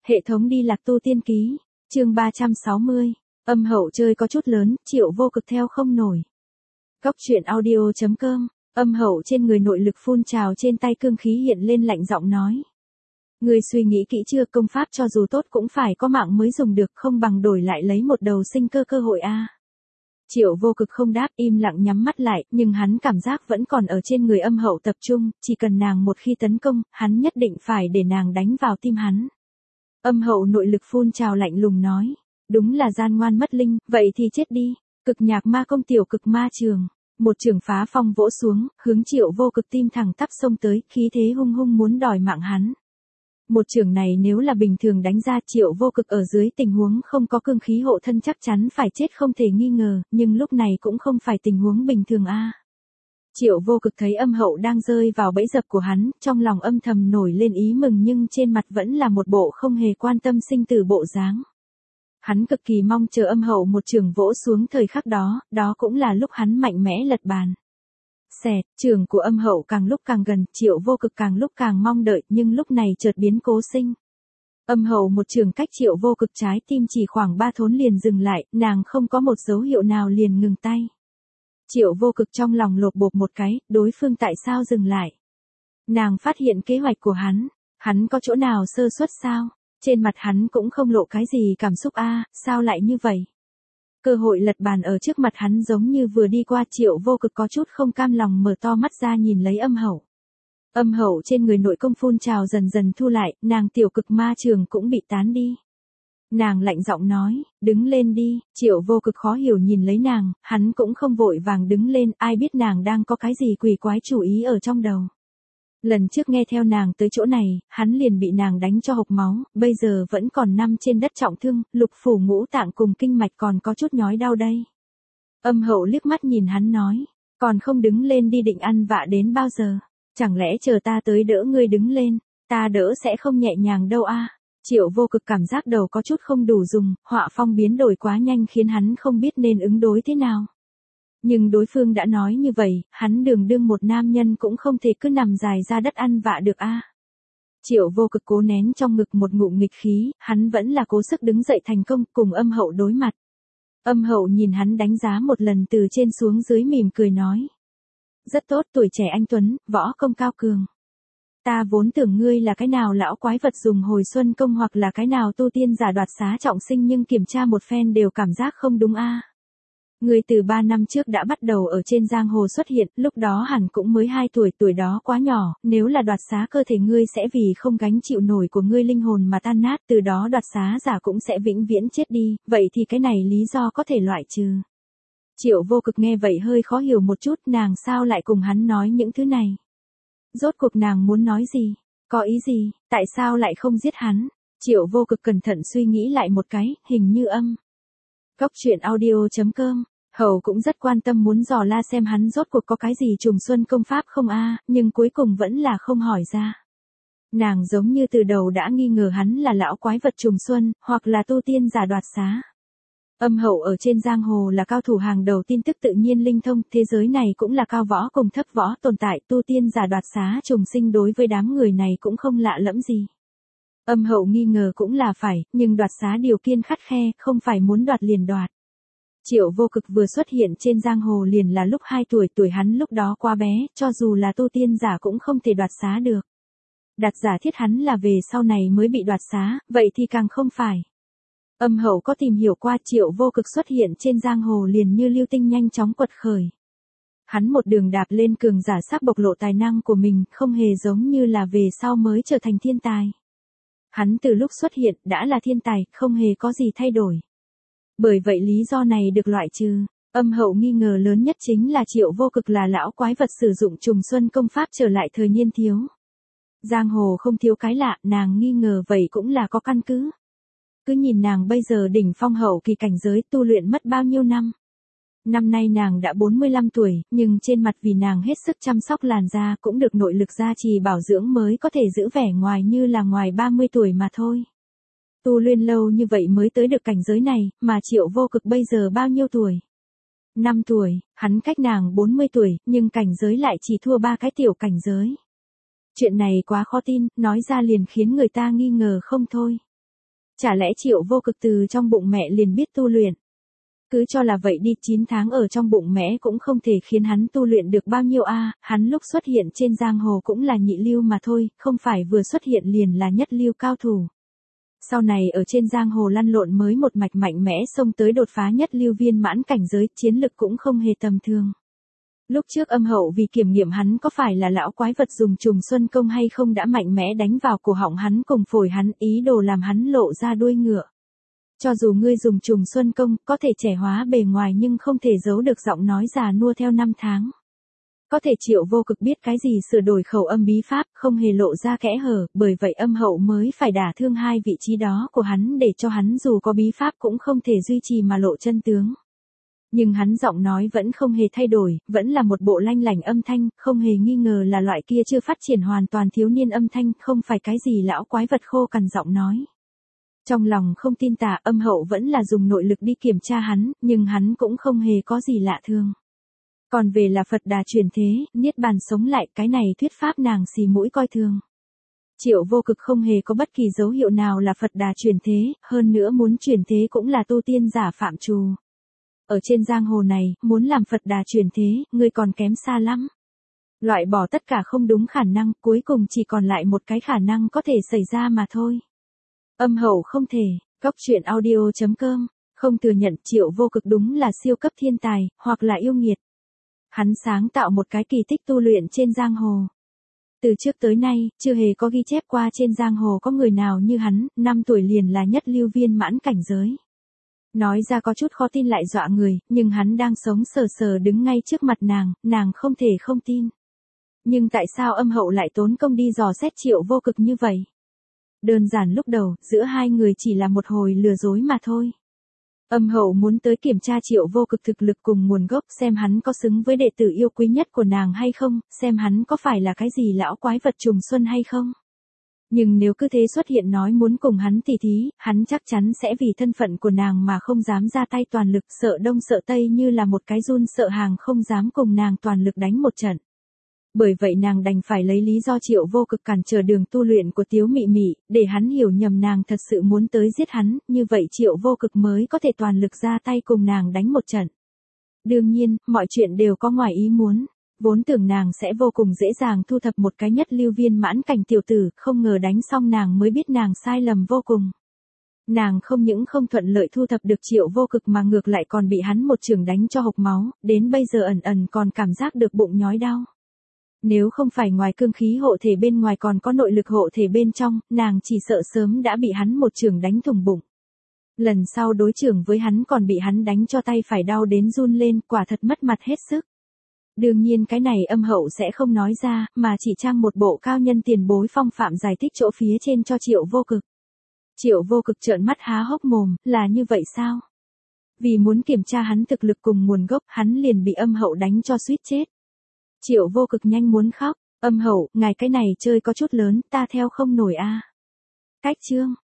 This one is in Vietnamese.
Hệ thống đi lạc tu tiên ký, chương 360, âm hậu chơi có chút lớn, Triệu Vô Cực theo không nổi. Cóc truyện audio.com, âm hậu trên người nội lực phun trào trên tay cương khí hiện lên lạnh giọng nói. Ngươi suy nghĩ kỹ chưa, công pháp cho dù tốt cũng phải có mạng mới dùng được, không bằng đổi lại lấy một đầu sinh cơ hội a. Triệu Vô Cực không đáp, im lặng nhắm mắt lại, nhưng hắn cảm giác vẫn còn ở trên người âm hậu tập trung, chỉ cần nàng một khi tấn công, hắn nhất định phải để nàng đánh vào tim hắn. Âm hậu nội lực phun trào lạnh lùng nói, đúng là gian ngoan mất linh, vậy thì chết đi. Cực nhạc ma công tiểu cực ma trường, một trường phá phong vỗ xuống, hướng Triệu Vô Cực tim thẳng tắp xông tới, khí thế hung hung muốn đòi mạng hắn. Một trường này nếu là bình thường đánh ra, Triệu Vô Cực ở dưới tình huống không có cương khí hộ thân chắc chắn phải chết không thể nghi ngờ, nhưng lúc này cũng không phải tình huống bình thường a. Triệu Vô Cực thấy âm hậu đang rơi vào bẫy dập của hắn, trong lòng âm thầm nổi lên ý mừng nhưng trên mặt vẫn là một bộ không hề quan tâm sinh tử bộ dáng. Hắn cực kỳ mong chờ âm hậu một trường vỗ xuống thời khắc đó, đó cũng là lúc hắn mạnh mẽ lật bàn. Xẹt, trường của âm hậu càng lúc càng gần, Triệu Vô Cực càng lúc càng mong đợi, nhưng lúc này chợt biến cố sinh. Âm hậu một trường cách Triệu Vô Cực trái tim chỉ khoảng 3 thốn liền dừng lại, nàng không có một dấu hiệu nào liền ngừng tay. Triệu Vô Cực trong lòng lột bột một cái, đối phương tại sao dừng lại? Nàng phát hiện kế hoạch của hắn có chỗ nào sơ suất sao? Trên mặt hắn cũng không lộ cái gì cảm xúc a, sao lại như vậy? Cơ hội lật bàn ở trước mặt hắn giống như vừa đi qua, Triệu Vô Cực có chút không cam lòng mở to mắt ra nhìn lấy âm hậu. Âm hậu trên người nội công phun trào dần dần thu lại, nàng tiểu cực ma trường cũng bị tán đi. Nàng lạnh giọng nói, đứng lên đi. Triệu Vô Cực khó hiểu nhìn lấy nàng, hắn cũng không vội vàng đứng lên, ai biết nàng đang có cái gì quỷ quái chủ ý ở trong đầu. Lần trước nghe theo nàng tới chỗ này, hắn liền bị nàng đánh cho hộc máu, bây giờ vẫn còn nằm trên đất trọng thương, lục phủ ngũ tạng cùng kinh mạch còn có chút nhói đau đây. Âm hậu liếc mắt nhìn hắn nói, còn không đứng lên đi, định ăn vạ đến bao giờ? Chẳng lẽ chờ ta tới đỡ ngươi đứng lên, ta đỡ sẽ không nhẹ nhàng đâu a. Triệu Vô Cực cảm giác đầu có chút không đủ dùng, họa phong biến đổi quá nhanh khiến hắn không biết nên ứng đối thế nào. Nhưng đối phương đã nói như vậy, hắn đường đương một nam nhân cũng không thể cứ nằm dài ra đất ăn vạ được a. Triệu Vô Cực cố nén trong ngực một ngụm nghịch khí, hắn vẫn là cố sức đứng dậy thành công, cùng âm hậu đối mặt. Âm hậu nhìn hắn đánh giá một lần từ trên xuống dưới mỉm cười nói. Rất tốt, tuổi trẻ anh tuấn, võ công cao cường. Ta vốn tưởng ngươi là cái nào lão quái vật dùng hồi xuân công hoặc là cái nào tu tiên giả đoạt xá trọng sinh, nhưng kiểm tra một phen đều cảm giác không đúng a. Ngươi từ 3 năm trước đã bắt đầu ở trên giang hồ xuất hiện, lúc đó hẳn cũng mới 2 tuổi, tuổi đó quá nhỏ, nếu là đoạt xá cơ thể ngươi sẽ vì không gánh chịu nổi của ngươi linh hồn mà tan nát, từ đó đoạt xá giả cũng sẽ vĩnh viễn chết đi, vậy thì cái này lý do có thể loại trừ. Triệu Vô Cực nghe vậy hơi khó hiểu một chút, nàng sao lại cùng hắn nói những thứ này? Rốt cuộc nàng muốn nói gì? Có ý gì? Tại sao lại không giết hắn? Triệu Vô Cực cẩn thận suy nghĩ lại một cái, hình như Cóc truyện audio.com, hậu cũng rất quan tâm muốn dò la xem hắn rốt cuộc có cái gì trùng xuân công pháp không a, nhưng cuối cùng vẫn là không hỏi ra. Nàng giống như từ đầu đã nghi ngờ hắn là lão quái vật trùng xuân, hoặc là tu tiên giả đoạt xá. Âm hậu ở trên giang hồ là cao thủ hàng đầu, tin tức tự nhiên linh thông, thế giới này cũng là cao võ cùng thấp võ tồn tại, tu tiên giả đoạt xá trùng sinh đối với đám người này cũng không lạ lẫm gì. Âm hậu nghi ngờ cũng là phải, nhưng đoạt xá điều kiện khắt khe, không phải muốn đoạt liền đoạt. Triệu Vô Cực vừa xuất hiện trên giang hồ liền là lúc 2 tuổi, tuổi hắn lúc đó quá bé, cho dù là tu tiên giả cũng không thể đoạt xá được. Đặt giả thiết hắn là về sau này mới bị đoạt xá, vậy thì càng không phải. Âm hậu có tìm hiểu qua, Triệu Vô Cực xuất hiện trên giang hồ liền như lưu tinh nhanh chóng quật khởi. Hắn một đường đạp lên cường giả sắp bộc lộ tài năng của mình, không hề giống như là về sau mới trở thành thiên tài. Hắn từ lúc xuất hiện đã là thiên tài, không hề có gì thay đổi. Bởi vậy lý do này được loại trừ. Âm hậu nghi ngờ lớn nhất chính là Triệu Vô Cực là lão quái vật sử dụng trùng xuân công pháp trở lại thời niên thiếu. Giang hồ không thiếu cái lạ, nàng nghi ngờ vậy cũng là có căn cứ. Cứ nhìn nàng bây giờ đỉnh phong hậu kỳ cảnh giới, tu luyện mất bao nhiêu năm. Năm nay nàng đã 45 tuổi, nhưng trên mặt vì nàng hết sức chăm sóc làn da cũng được nội lực gia trì bảo dưỡng mới có thể giữ vẻ ngoài như là ngoài 30 tuổi mà thôi. Tu luyện lâu như vậy mới tới được cảnh giới này, mà Triệu Vô Cực bây giờ bao nhiêu tuổi? 5 tuổi, hắn cách nàng 40 tuổi, nhưng cảnh giới lại chỉ thua 3 cái tiểu cảnh giới. Chuyện này quá khó tin, nói ra liền khiến người ta nghi ngờ không thôi. Chả lẽ Triệu Vô Cực từ trong bụng mẹ liền biết tu luyện? Cứ cho là vậy đi, 9 tháng ở trong bụng mẹ cũng không thể khiến hắn tu luyện được bao nhiêu a, hắn lúc xuất hiện trên giang hồ cũng là nhị lưu mà thôi, không phải vừa xuất hiện liền là nhất lưu cao thủ. Sau này ở trên giang hồ lăn lộn mới một mạch mạnh mẽ xông tới đột phá nhất lưu viên mãn cảnh giới, chiến lực cũng không hề tầm thường. Lúc trước Âm Hậu vì kiểm nghiệm hắn có phải là lão quái vật dùng Trùng Xuân Công hay không đã mạnh mẽ đánh vào cổ họng hắn cùng phổi hắn, ý đồ làm hắn lộ ra đuôi ngựa. Cho dù ngươi dùng Trùng Xuân Công, có thể trẻ hóa bề ngoài nhưng không thể giấu được giọng nói già nua theo năm tháng. Có thể Triệu Vô Cực biết cái gì sửa đổi khẩu âm bí pháp, không hề lộ ra kẽ hở, bởi vậy Âm Hậu mới phải đả thương hai vị trí đó của hắn để cho hắn dù có bí pháp cũng không thể duy trì mà lộ chân tướng. Nhưng hắn giọng nói vẫn không hề thay đổi, vẫn là một bộ lanh lảnh âm thanh, không hề nghi ngờ là loại kia chưa phát triển hoàn toàn thiếu niên âm thanh, không phải cái gì lão quái vật khô cằn giọng nói. Trong lòng không tin tà, Âm Hậu vẫn là dùng nội lực đi kiểm tra hắn, nhưng hắn cũng không hề có gì lạ thường. Còn về là Phật Đà chuyển thế, niết bàn sống lại, cái này thuyết pháp nàng xì mũi coi thường. Triệu Vô Cực không hề có bất kỳ dấu hiệu nào là Phật Đà chuyển thế, hơn nữa muốn chuyển thế cũng là tu tiên giả phạm trù. Ở trên giang hồ này, muốn làm Phật Đà chuyển thế, ngươi còn kém xa lắm. Loại bỏ tất cả không đúng khả năng, cuối cùng chỉ còn lại một cái khả năng có thể xảy ra mà thôi. Âm Hậu không thể, Cóc Truyện Audio.com, không thừa nhận Triệu Vô Cực đúng là siêu cấp thiên tài, hoặc là yêu nghiệt. Hắn sáng tạo một cái kỳ tích tu luyện trên giang hồ. Từ trước tới nay, chưa hề có ghi chép qua trên giang hồ có người nào như hắn, 5 tuổi liền là nhất lưu viên mãn cảnh giới. Nói ra có chút khó tin lại dọa người, nhưng hắn đang sống sờ sờ đứng ngay trước mặt nàng không thể không tin. Nhưng tại sao Âm Hậu lại tốn công đi dò xét Triệu Vô Cực như vậy? Đơn giản lúc đầu, giữa hai người chỉ là một hồi lừa dối mà thôi. Âm Hậu muốn tới kiểm tra Triệu Vô Cực thực lực cùng nguồn gốc, xem hắn có xứng với đệ tử yêu quý nhất của nàng hay không, xem hắn có phải là cái gì lão quái vật trùng xuân hay không. Nhưng nếu cứ thế xuất hiện nói muốn cùng hắn tỉ thí, hắn chắc chắn sẽ vì thân phận của nàng mà không dám ra tay toàn lực, sợ đông sợ tây như là một cái giun sợ hàng, không dám cùng nàng toàn lực đánh một trận. Bởi vậy nàng đành phải lấy lý do Triệu Vô Cực cản trở đường tu luyện của Tiếu Mị Mị, để hắn hiểu nhầm nàng thật sự muốn tới giết hắn, như vậy Triệu Vô Cực mới có thể toàn lực ra tay cùng nàng đánh một trận. Đương nhiên, mọi chuyện đều có ngoài ý muốn. Vốn tưởng nàng sẽ vô cùng dễ dàng thu thập một cái nhất lưu viên mãn cảnh tiểu tử, không ngờ đánh xong nàng mới biết nàng sai lầm vô cùng. Nàng không những không thuận lợi thu thập được Triệu Vô Cực mà ngược lại còn bị hắn một chưởng đánh cho hộc máu, đến bây giờ ẩn ẩn còn cảm giác được bụng nhói đau. Nếu không phải ngoài cương khí hộ thể bên ngoài còn có nội lực hộ thể bên trong, nàng chỉ sợ sớm đã bị hắn một chưởng đánh thủng bụng. Lần sau đối chưởng với hắn còn bị hắn đánh cho tay phải đau đến run lên, quả thật mất mặt hết sức. Đương nhiên cái này Âm Hậu sẽ không nói ra, mà chỉ trang một bộ cao nhân tiền bối phong phạm giải thích chỗ phía trên cho Triệu Vô Cực. Triệu Vô Cực trợn mắt há hốc mồm, là như vậy sao? Vì muốn kiểm tra hắn thực lực cùng nguồn gốc, hắn liền bị Âm Hậu đánh cho suýt chết. Triệu Vô Cực nhanh muốn khóc, Âm Hậu, ngài cái này chơi có chút lớn, ta theo không nổi a. Cách chương